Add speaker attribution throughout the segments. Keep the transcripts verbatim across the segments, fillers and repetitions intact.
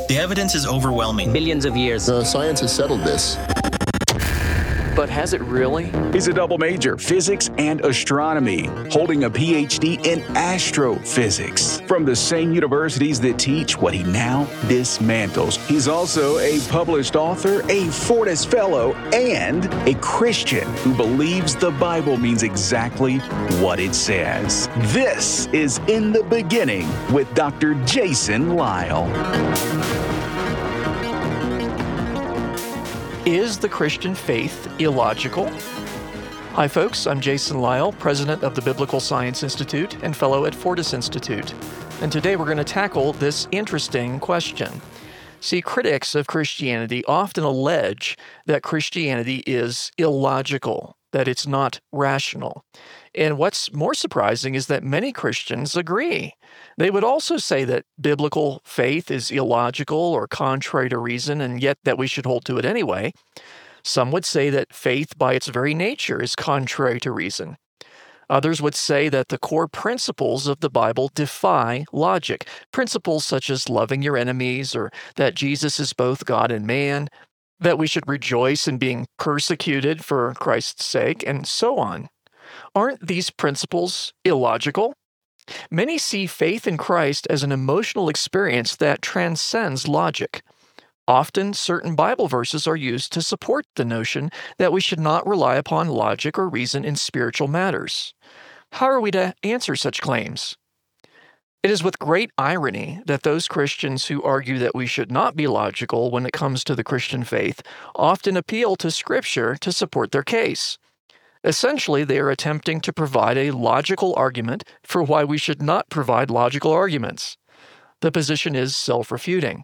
Speaker 1: The evidence is overwhelming.
Speaker 2: Billions of years.
Speaker 3: Uh, science has settled this.
Speaker 2: But has it really?
Speaker 4: He's a double major, physics and astronomy, holding a P H D in astrophysics from the same universities that teach what he now dismantles. He's also a published author, a Fortis Fellow, and a Christian who believes the Bible means exactly what it says. This is In the Beginning with Doctor Jason Lisle.
Speaker 5: Is the Christian faith illogical? Hi folks, I'm Jason Lisle, president of the Biblical Science Institute and fellow at Fortis Institute. And today we're going to tackle this interesting question. See, critics of Christianity often allege that Christianity is illogical, that it's not rational. And what's more surprising is that many Christians agree. They would also say that biblical faith is illogical or contrary to reason, and yet that we should hold to it anyway. Some would say that faith by its very nature is contrary to reason. Others would say that the core principles of the Bible defy logic, principles such as loving your enemies, or that Jesus is both God and man, that we should rejoice in being persecuted for Christ's sake, and so on. Aren't these principles illogical? Many see faith in Christ as an emotional experience that transcends logic. Often, certain Bible verses are used to support the notion that we should not rely upon logic or reason in spiritual matters. How are we to answer such claims? It is with great irony that those Christians who argue that we should not be logical when it comes to the Christian faith often appeal to Scripture to support their case. Essentially, they are attempting to provide a logical argument for why we should not provide logical arguments. The position is self-refuting.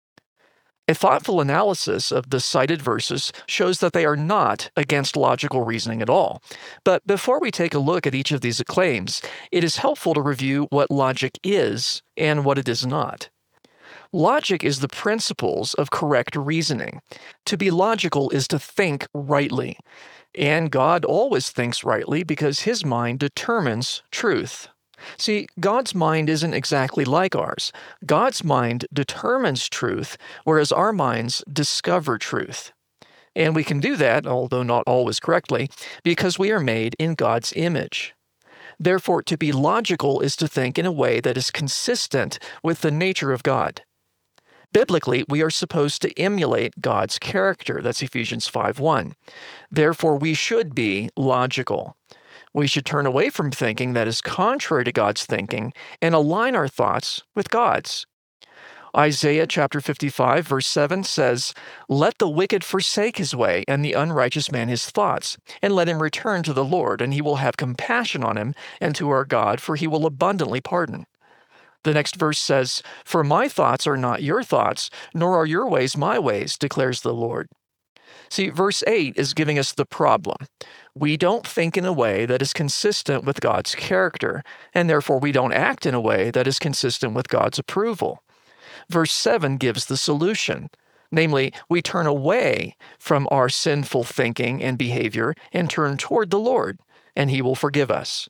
Speaker 5: A thoughtful analysis of the cited verses shows that they are not against logical reasoning at all. But before we take a look at each of these claims, it is helpful to review what logic is and what it is not. Logic is the principles of correct reasoning. To be logical is to think rightly. And God always thinks rightly because His mind determines truth. See, God's mind isn't exactly like ours. God's mind determines truth, whereas our minds discover truth. And we can do that, although not always correctly, because we are made in God's image. Therefore, to be logical is to think in a way that is consistent with the nature of God. Biblically, we are supposed to emulate God's character. That's Ephesians five one. Therefore, we should be logical. We should turn away from thinking that is contrary to God's thinking and align our thoughts with God's. Isaiah chapter fifty-five, verse seven says, "Let the wicked forsake his way, and the unrighteous man his thoughts, and let him return to the Lord, and He will have compassion on him, and to our God, for He will abundantly pardon." The next verse says, "For my thoughts are not your thoughts, nor are your ways my ways, declares the Lord." See, verse eight is giving us the problem. We don't think in a way that is consistent with God's character, and therefore we don't act in a way that is consistent with God's approval. Verse seven gives the solution. Namely, we turn away from our sinful thinking and behavior and turn toward the Lord, and He will forgive us.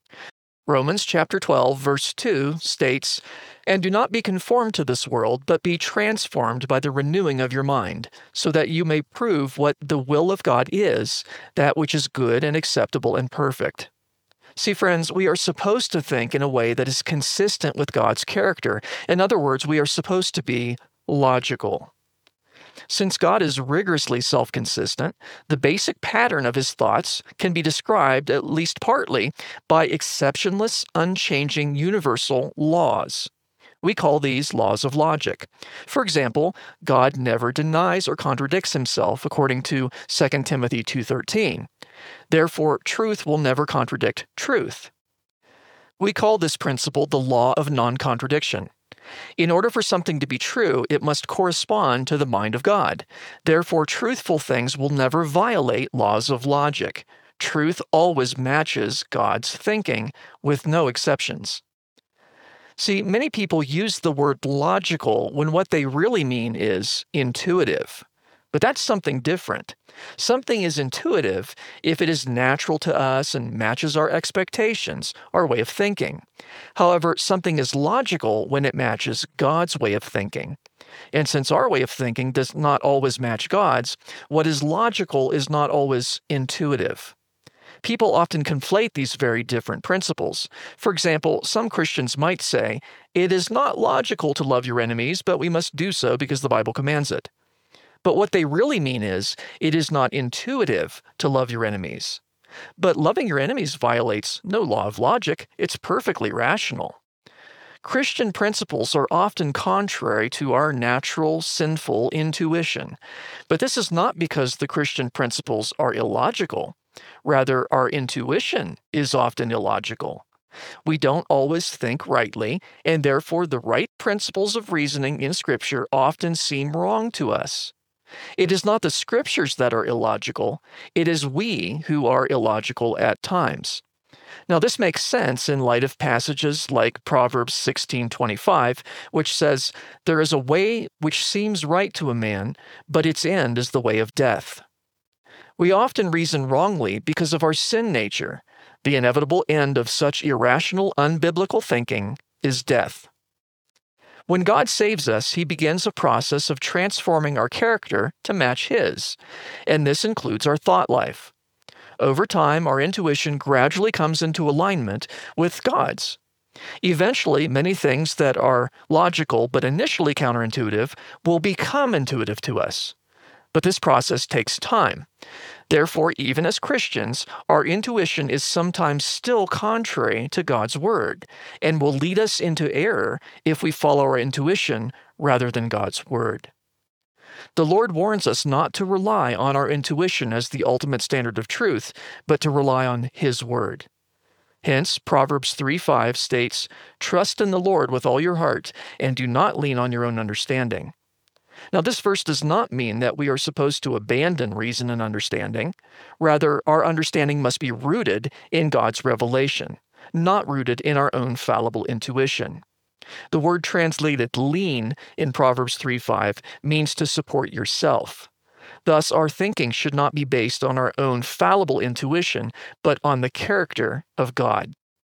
Speaker 5: Romans chapter twelve, verse two states, "And do not be conformed to this world, but be transformed by the renewing of your mind, so that you may prove what the will of God is, that which is good and acceptable and perfect." See, friends, we are supposed to think in a way that is consistent with God's character. In other words, we are supposed to be logical. Since God is rigorously self-consistent, the basic pattern of His thoughts can be described, at least partly, by exceptionless, unchanging, universal laws. We call these laws of logic. For example, God never denies or contradicts Himself, according to Second Timothy two thirteen. Therefore, truth will never contradict truth. We call this principle the law of non-contradiction. In order for something to be true, it must correspond to the mind of God. Therefore, truthful things will never violate laws of logic. Truth always matches God's thinking, with no exceptions. See, many people use the word logical when what they really mean is intuitive. But that's something different. Something is intuitive if it is natural to us and matches our expectations, our way of thinking. However, something is logical when it matches God's way of thinking. And since our way of thinking does not always match God's, what is logical is not always intuitive. People often conflate these very different principles. For example, some Christians might say, "It is not logical to love your enemies, but we must do so because the Bible commands it." But what they really mean is, it is not intuitive to love your enemies. But loving your enemies violates no law of logic. It's perfectly rational. Christian principles are often contrary to our natural, sinful intuition. But this is not because the Christian principles are illogical. Rather, our intuition is often illogical. We don't always think rightly, and therefore the right principles of reasoning in Scripture often seem wrong to us. It is not the Scriptures that are illogical, it is we who are illogical at times. Now, this makes sense in light of passages like Proverbs sixteen twenty-five, which says, "There is a way which seems right to a man, but its end is the way of death." We often reason wrongly because of our sin nature. The inevitable end of such irrational, unbiblical thinking is death. When God saves us, He begins a process of transforming our character to match His, and this includes our thought life. Over time, our intuition gradually comes into alignment with God's. Eventually, many things that are logical but initially counterintuitive will become intuitive to us. But this process takes time. Therefore, even as Christians, our intuition is sometimes still contrary to God's Word and will lead us into error if we follow our intuition rather than God's Word. The Lord warns us not to rely on our intuition as the ultimate standard of truth, but to rely on His Word. Hence, Proverbs three five states, "Trust in the Lord with all your heart, and do not lean on your own understanding." Now, this verse does not mean that we are supposed to abandon reason and understanding. Rather, our understanding must be rooted in God's revelation, not rooted in our own fallible intuition. The word translated lean in Proverbs three five means to support yourself. Thus, our thinking should not be based on our own fallible intuition, but on the character of God.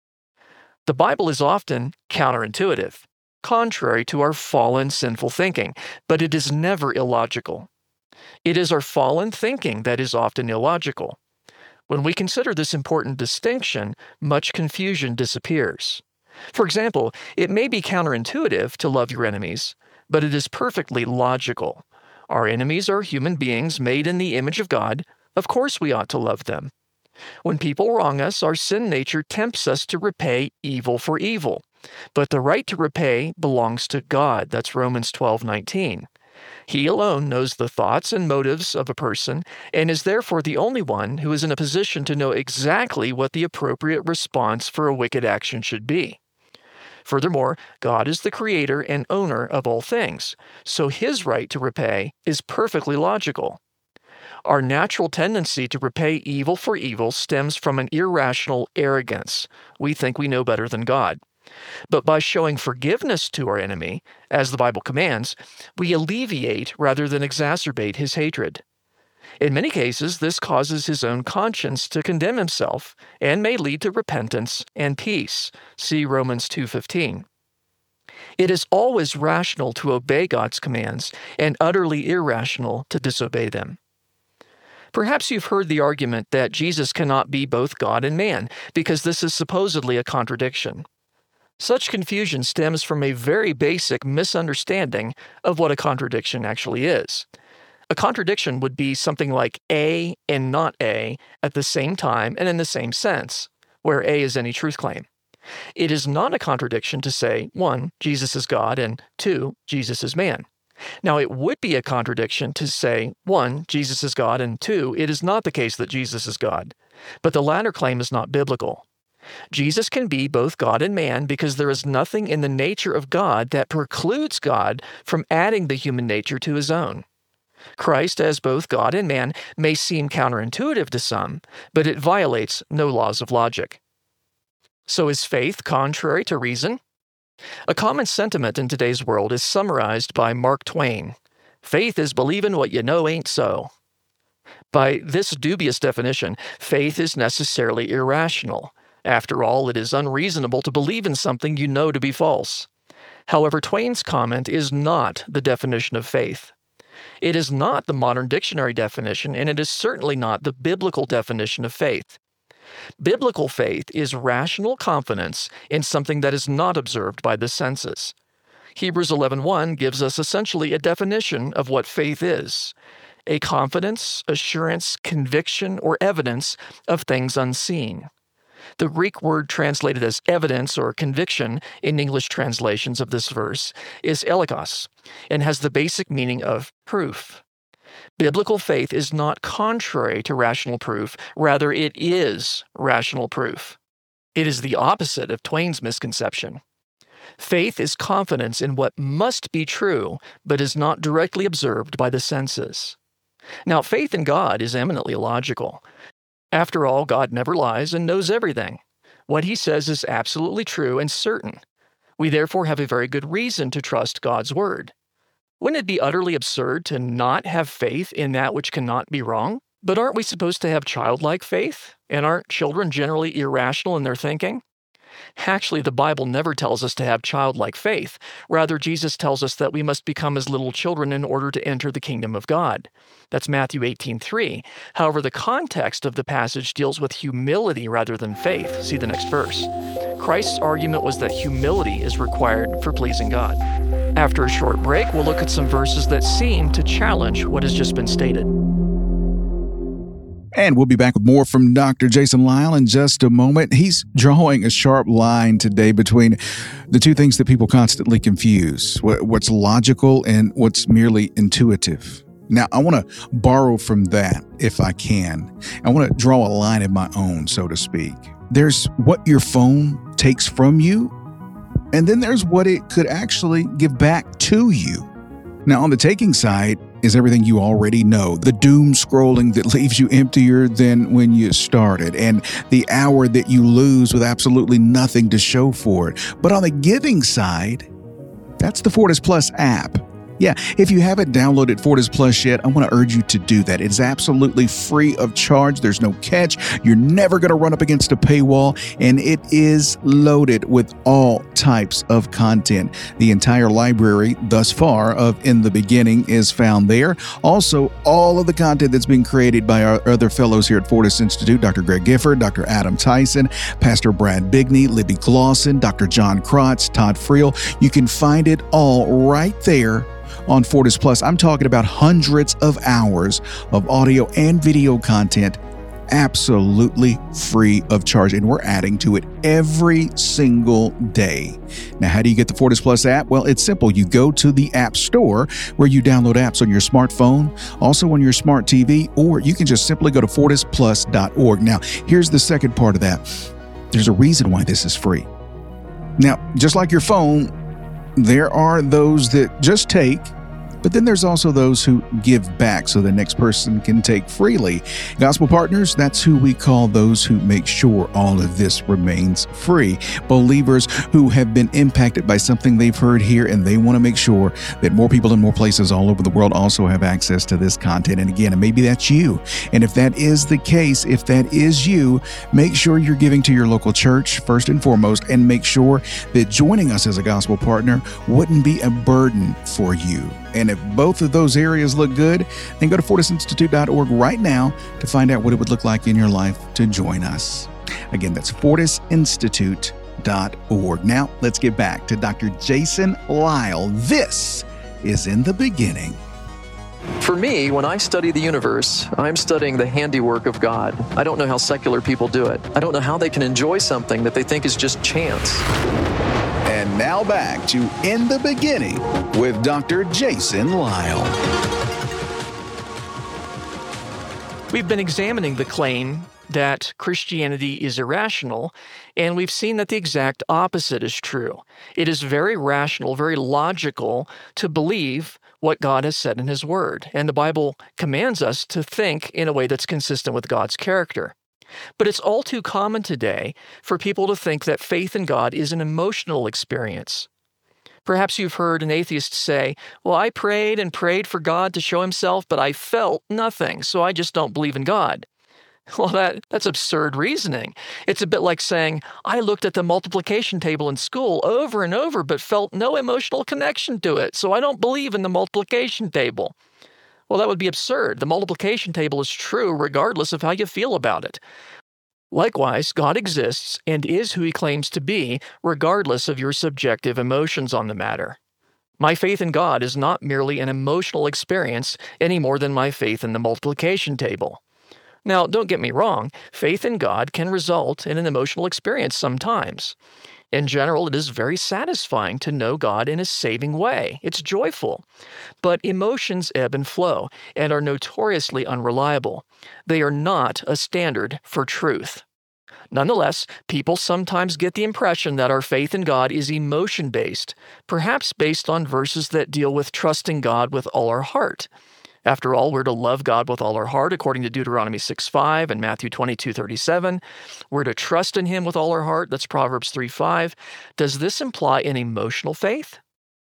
Speaker 5: The Bible is often counterintuitive, contrary to our fallen, sinful thinking, but it is never illogical. It is our fallen thinking that is often illogical. When we consider this important distinction, much confusion disappears. For example, it may be counterintuitive to love your enemies, but it is perfectly logical. Our enemies are human beings made in the image of God. Of course we ought to love them. When people wrong us, our sin nature tempts us to repay evil for evil. But the right to repay belongs to God. That's Romans twelve nineteen. He alone knows the thoughts and motives of a person and is therefore the only one who is in a position to know exactly what the appropriate response for a wicked action should be. Furthermore, God is the creator and owner of all things, so His right to repay is perfectly logical. Our natural tendency to repay evil for evil stems from an irrational arrogance. We think we know better than God. But by showing forgiveness to our enemy, as the Bible commands, we alleviate rather than exacerbate his hatred. In many cases, this causes his own conscience to condemn himself and may lead to repentance and peace. See Romans two fifteen. It is always rational to obey God's commands and utterly irrational to disobey them. Perhaps you've heard the argument that Jesus cannot be both God and man, because this is supposedly a contradiction. Such confusion stems from a very basic misunderstanding of what a contradiction actually is. A contradiction would be something like A and not A at the same time and in the same sense, where A is any truth claim. It is not a contradiction to say, one, Jesus is God, and two, Jesus is man. Now, it would be a contradiction to say, one, Jesus is God, and two, it is not the case that Jesus is God. But the latter claim is not biblical. Jesus can be both God and man because there is nothing in the nature of God that precludes God from adding the human nature to His own. Christ, as both God and man, may seem counterintuitive to some, but it violates no laws of logic. So is faith contrary to reason? A common sentiment in today's world is summarized by Mark Twain. Faith is believing what you know ain't so. By this dubious definition, faith is necessarily irrational. After all, it is unreasonable to believe in something you know to be false. However, Twain's comment is not the definition of faith. It is not the modern dictionary definition, and it is certainly not the biblical definition of faith. Biblical faith is rational confidence in something that is not observed by the senses. Hebrews eleven one gives us essentially a definition of what faith is: a confidence, assurance, conviction, or evidence of things unseen. The Greek word translated as evidence or conviction in English translations of this verse is elikos and has the basic meaning of proof. Biblical faith is not contrary to rational proof, rather it is rational proof. It is the opposite of Twain's misconception. Faith is confidence in what must be true, but is not directly observed by the senses. Now, faith in God is eminently logical. After all, God never lies and knows everything. What he says is absolutely true and certain. We therefore have a very good reason to trust God's word. Wouldn't it be utterly absurd to not have faith in that which cannot be wrong? But aren't we supposed to have childlike faith? And aren't children generally irrational in their thinking? Actually, the Bible never tells us to have childlike faith. Rather, Jesus tells us that we must become as little children in order to enter the kingdom of God. That's Matthew eighteen three. However, the context of the passage deals with humility rather than faith. See the next verse. Christ's argument was that humility is required for pleasing God. After a short break, we'll look at some verses that seem to challenge what has just been stated.
Speaker 4: And we'll be back with more from Doctor Jason Lisle in just a moment. He's drawing a sharp line today between the two things that people constantly confuse, what's logical and what's merely intuitive. Now, I want to borrow from that if I can. I want to draw a line of my own, so to speak. There's what your phone takes from you, and then there's what it could actually give back to you. Now, on the taking side is everything you already know, the doom scrolling that leaves you emptier than when you started, and the hour that you lose with absolutely nothing to show for it. But on the giving side, that's the Fortis Plus app. Yeah, if you haven't downloaded Fortis Plus yet, I want to urge you to do that. It's absolutely free of charge. There's no catch. You're never going to run up against a paywall, and it is loaded with all types of content. The entire library thus far of In the Beginning is found there. Also, all of the content that's been created by our other fellows here at Fortis Institute, Doctor Greg Gifford, Doctor Adam Tyson, Pastor Brad Bigney, Libby Glosson, Doctor John Krotz, Todd Friel. You can find it all right there on Fortis Plus. I'm talking about hundreds of hours of audio and video content absolutely free of charge, and we're adding to it every single day. Now, how do you get the Fortis Plus app? Well, it's simple. You go to the App Store where you download apps on your smartphone, also on your smart T V, or you can just simply go to fortis plus dot org. Now, here's the second part of that. There's a reason why this is free. Now, just like your phone, there are those that just take, but then there's also those who give back so the next person can take freely. Gospel partners, that's who we call those who make sure all of this remains free. Believers who have been impacted by something they've heard here, and they want to make sure that more people in more places all over the world also have access to this content. And again, maybe that's you. And if that is the case, if that is you, make sure you're giving to your local church first and foremost, and make sure that joining us as a gospel partner wouldn't be a burden for you. And if both of those areas look good, then go to fortis institute dot org right now to find out what it would look like in your life to join us. Again, that's fortis institute dot org. Now, let's get back to Doctor Jason Lisle. This is In the Beginning.
Speaker 2: For me, when I study the universe, I'm studying the handiwork of God. I don't know how secular people do it. I don't know how they can enjoy something that they think is just chance.
Speaker 4: And now back to In the Beginning with Doctor Jason Lisle.
Speaker 5: We've been examining the claim that Christianity is irrational, and we've seen that the exact opposite is true. It is very rational, very logical to believe what God has said in His Word, and the Bible commands us to think in a way that's consistent with God's character. But it's all too common today for people to think that faith in God is an emotional experience. Perhaps you've heard an atheist say, well, I prayed and prayed for God to show himself, but I felt nothing, so I just don't believe in God. Well, that, that's absurd reasoning. It's a bit like saying, I looked at the multiplication table in school over and over, but felt no emotional connection to it, so I don't believe in the multiplication table. Well, that would be absurd. The multiplication table is true regardless of how you feel about it. Likewise, God exists and is who he claims to be, regardless of your subjective emotions on the matter. My faith in God is not merely an emotional experience any more than my faith in the multiplication table. Now, don't get me wrong, faith in God can result in an emotional experience sometimes. In general, it is very satisfying to know God in a saving way. It's joyful. But emotions ebb and flow and are notoriously unreliable. They are not a standard for truth. Nonetheless, people sometimes get the impression that our faith in God is emotion-based, perhaps based on verses that deal with trusting God with all our heart. After all, we're to love God with all our heart, according to Deuteronomy six five and Matthew twenty-two thirty-seven. We're to trust in him with all our heart. That's Proverbs three five. Does this imply an emotional faith?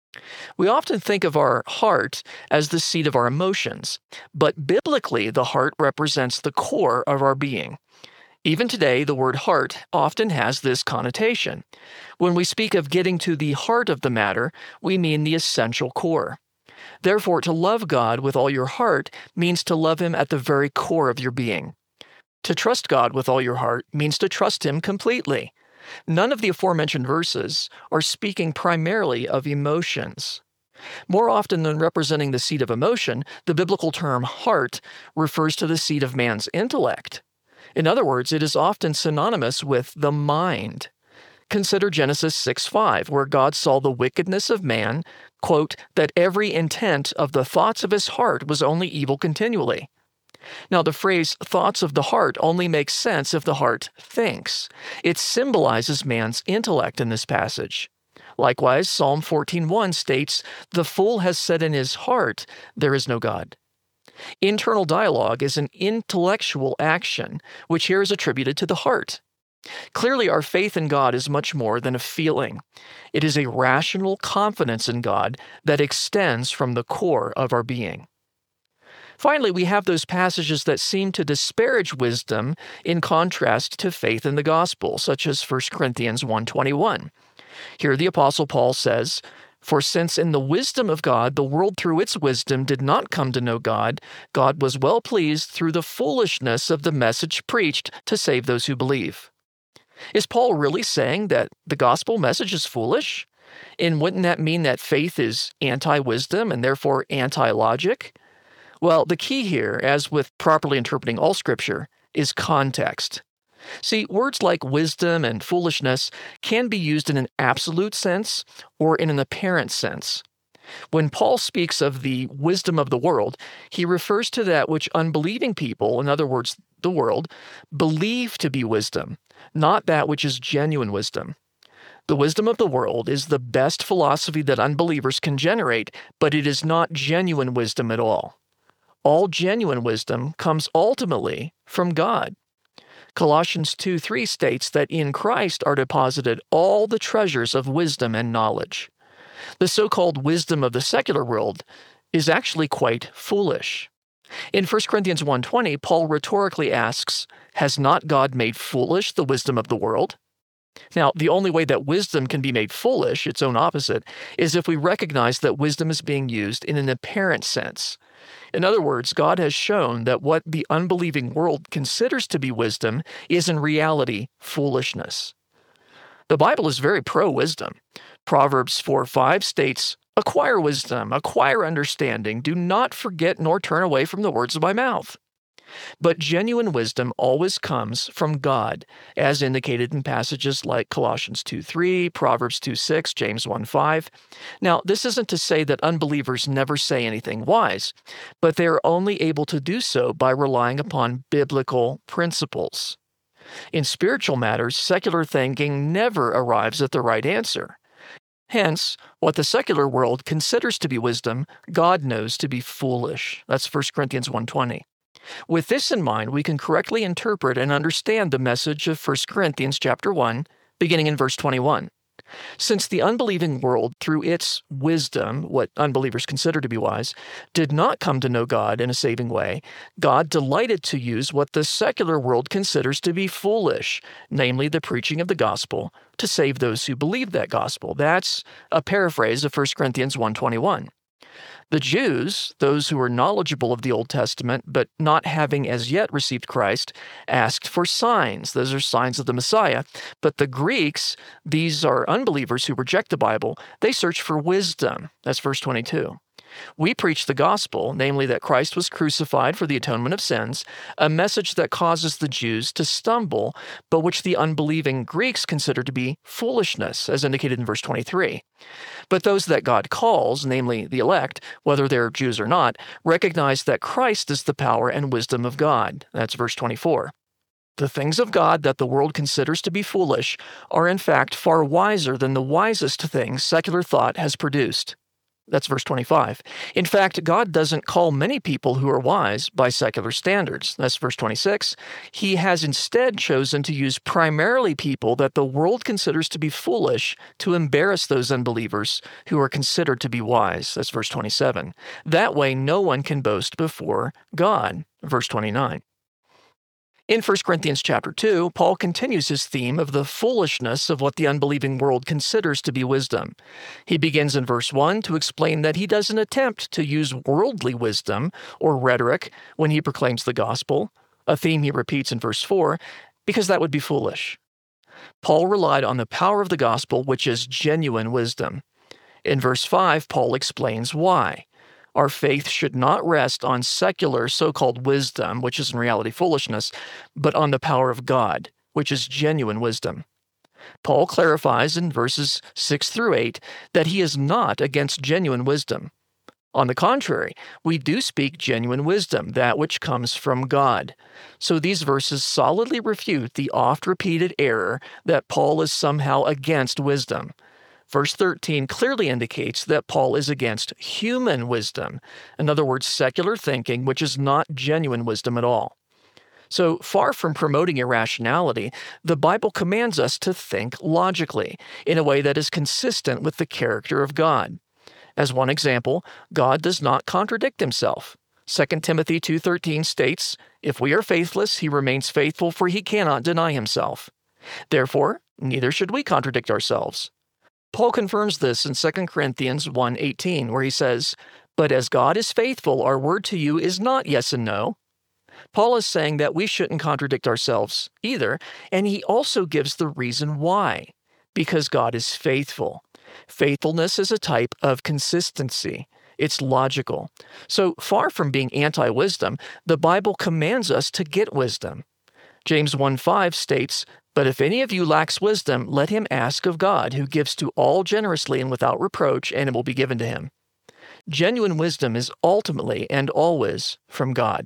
Speaker 5: We often think of our heart as the seat of our emotions, but biblically, the heart represents the core of our being. Even today, the word heart often has this connotation. When we speak of getting to the heart of the matter, we mean the essential core. Therefore, to love God with all your heart means to love him at the very core of your being. To trust God with all your heart means to trust him completely. None of the aforementioned verses are speaking primarily of emotions. More often than representing the seat of emotion, the biblical term heart refers to the seat of man's intellect. In other words, it is often synonymous with the mind. Consider Genesis six five, where God saw the wickedness of man, quote, that every intent of the thoughts of his heart was only evil continually. Now, the phrase thoughts of the heart only makes sense if the heart thinks. It symbolizes man's intellect in this passage. Likewise, Psalm fourteen one states, the fool has said in his heart, there is no God. Internal dialogue is an intellectual action, which here is attributed to the heart. Clearly, our faith in God is much more than a feeling. It is a rational confidence in God that extends from the core of our being. Finally, we have those passages that seem to disparage wisdom in contrast to faith in the gospel, such as First Corinthians one twenty-one. Here the Apostle Paul says, for since in the wisdom of God, the world through its wisdom did not come to know God, God was well pleased through the foolishness of the message preached to save those who believe. Is Paul really saying that the gospel message is foolish? And wouldn't that mean that faith is anti-wisdom and therefore anti-logic? Well, the key here, as with properly interpreting all Scripture, is context. See, words like wisdom and foolishness can be used in an absolute sense or in an apparent sense. When Paul speaks of the wisdom of the world, he refers to that which unbelieving people, in other words, the world, believe to be wisdom, not that which is genuine wisdom. The wisdom of the world is the best philosophy that unbelievers can generate, but it is not genuine wisdom at all. All genuine wisdom comes ultimately from God. Colossians two three states that in Christ are deposited all the treasures of wisdom and knowledge. The so-called wisdom of the secular world is actually quite foolish. In First Corinthians one twenty, Paul rhetorically asks, has not God made foolish the wisdom of the world? Now, the only way that wisdom can be made foolish, its own opposite, is if we recognize that wisdom is being used in an apparent sense. In other words, God has shown that what the unbelieving world considers to be wisdom is in reality foolishness. The Bible is very pro-wisdom. Proverbs four five states, acquire wisdom, acquire understanding, do not forget nor turn away from the words of my mouth. But genuine wisdom always comes from God, as indicated in passages like Colossians two three, Proverbs two six, James one five. Now, this isn't to say that unbelievers never say anything wise, but they are only able to do so by relying upon biblical principles. In spiritual matters, secular thinking never arrives at the right answer. Hence, what the secular world considers to be wisdom, God knows to be foolish. That's First Corinthians one twenty. With this in mind, we can correctly interpret and understand the message of First Corinthians chapter one, beginning in verse twenty-one. Since the unbelieving world, through its wisdom, what unbelievers consider to be wise, did not come to know God in a saving way, God delighted to use what the secular world considers to be foolish, namely the preaching of the gospel, to save those who believe that gospel. That's a paraphrase of First Corinthians one twenty-one. The Jews, those who were knowledgeable of the Old Testament but not having as yet received Christ, asked for signs. Those are signs of the Messiah. But the Greeks, these are unbelievers who reject the Bible, they search for wisdom. That's verse twenty-two. We preach the gospel, namely that Christ was crucified for the atonement of sins, a message that causes the Jews to stumble, but which the unbelieving Greeks consider to be foolishness, as indicated in verse twenty-three. But those that God calls, namely the elect, whether they're Jews or not, recognize that Christ is the power and wisdom of God. That's verse twenty-four. The things of God that the world considers to be foolish are in fact far wiser than the wisest things secular thought has produced. That's verse twenty-five. In fact, God doesn't call many people who are wise by secular standards. That's verse twenty-six. He has instead chosen to use primarily people that the world considers to be foolish to embarrass those unbelievers who are considered to be wise. That's verse twenty-seven. That way, no one can boast before God. Verse twenty-nine. In First Corinthians chapter two, Paul continues his theme of the foolishness of what the unbelieving world considers to be wisdom. He begins in verse one to explain that he doesn't attempt to use worldly wisdom or rhetoric when he proclaims the gospel, a theme he repeats in verse four, because that would be foolish. Paul relied on the power of the gospel, which is genuine wisdom. In verse five, Paul explains why. Our faith should not rest on secular so-called wisdom, which is in reality foolishness, but on the power of God, which is genuine wisdom. Paul clarifies in verses six through eight that he is not against genuine wisdom. On the contrary, we do speak genuine wisdom, that which comes from God. So these verses solidly refute the oft-repeated error that Paul is somehow against wisdom. Verse thirteen clearly indicates that Paul is against human wisdom, in other words, secular thinking, which is not genuine wisdom at all. So far from promoting irrationality, the Bible commands us to think logically, in a way that is consistent with the character of God. As one example, God does not contradict himself. Second Timothy two thirteen states, "If we are faithless, he remains faithful, for he cannot deny himself. Therefore, neither should we contradict ourselves." Paul confirms this in Second Corinthians one eighteen, where he says, "But as God is faithful, our word to you is not yes and no." Paul is saying that we shouldn't contradict ourselves either, and he also gives the reason why. Because God is faithful. Faithfulness is a type of consistency. It's logical. So far from being anti-wisdom, the Bible commands us to get wisdom. James one five states, "But if any of you lacks wisdom, let him ask of God, who gives to all generously and without reproach, and it will be given to him." Genuine wisdom is ultimately and always from God.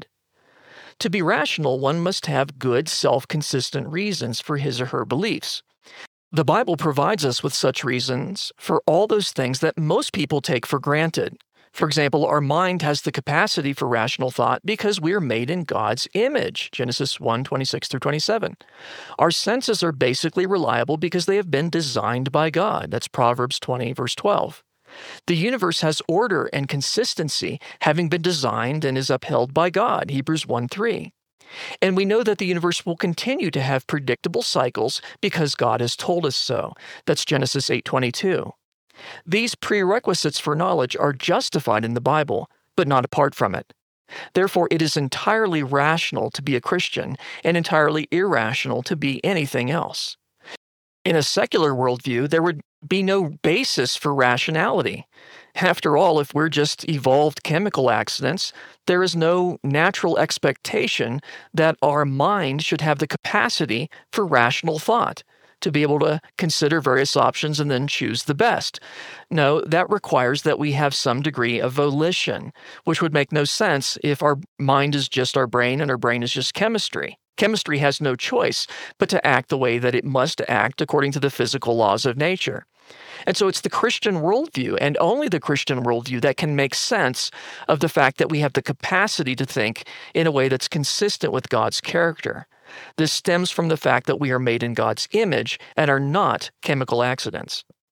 Speaker 5: To be rational, one must have good, self-consistent reasons for his or her beliefs. The Bible provides us with such reasons for all those things that most people take for granted. For example, our mind has the capacity for rational thought because we are made in God's image, Genesis one twenty-six through twenty-seven. Our senses are basically reliable because they have been designed by God. That's Proverbs twenty, verse twelve. The universe has order and consistency, having been designed and is upheld by God, Hebrews one three. And we know that the universe will continue to have predictable cycles because God has told us so. That's Genesis eight twenty-two. These prerequisites for knowledge are justified in the Bible, but not apart from it. Therefore, it is entirely rational to be a Christian and entirely irrational to be anything else. In a secular worldview, there would be no basis for rationality. After all, if we're just evolved chemical accidents, there is no natural expectation that our mind should have the capacity for rational thought, to be able to consider various options and then choose the best. No, that requires that we have some degree of volition, which would make no sense if our mind is just our brain and our brain is just chemistry. Chemistry has no choice but to act the way that it must act according to the physical laws of nature. And so it's the Christian worldview, and only the Christian worldview, that can make sense of the fact that we have the capacity to think in a way that's consistent with God's character. This stems from the fact that we are made in God's image and are not chemical accidents.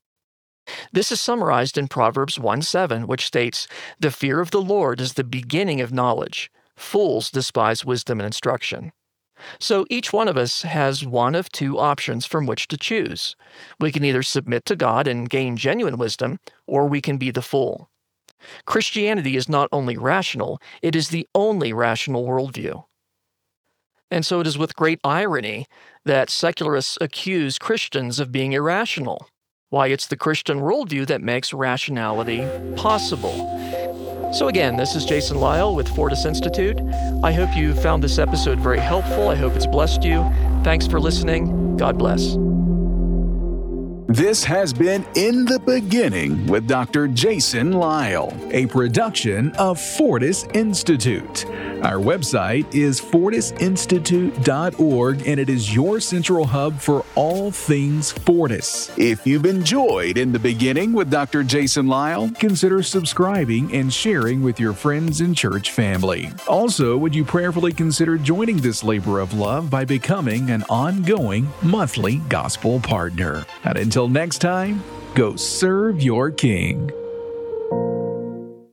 Speaker 5: This is summarized in Proverbs one seven, which states, "The fear of the Lord is the beginning of knowledge. Fools despise wisdom and instruction." So each one of us has one of two options from which to choose. We can either submit to God and gain genuine wisdom, or we can be the fool. Christianity is not only rational, it is the only rational worldview. And so it is with great irony that secularists accuse Christians of being irrational. Why, it's the Christian worldview that makes rationality possible. So again, this is Jason Lisle with Fortis Institute. I hope you found this episode very helpful. I hope it's blessed you. Thanks for listening. God bless.
Speaker 4: This has been In the Beginning with Doctor Jason Lisle, a production of Fortis Institute. Our website is fortis institute dot org, and it is your central hub for all things Fortis. If you've enjoyed In the Beginning with Doctor Jason Lisle, consider subscribing and sharing with your friends and church family. Also, would you prayerfully consider joining this labor of love by becoming an ongoing monthly gospel partner? And until next time, go serve your King.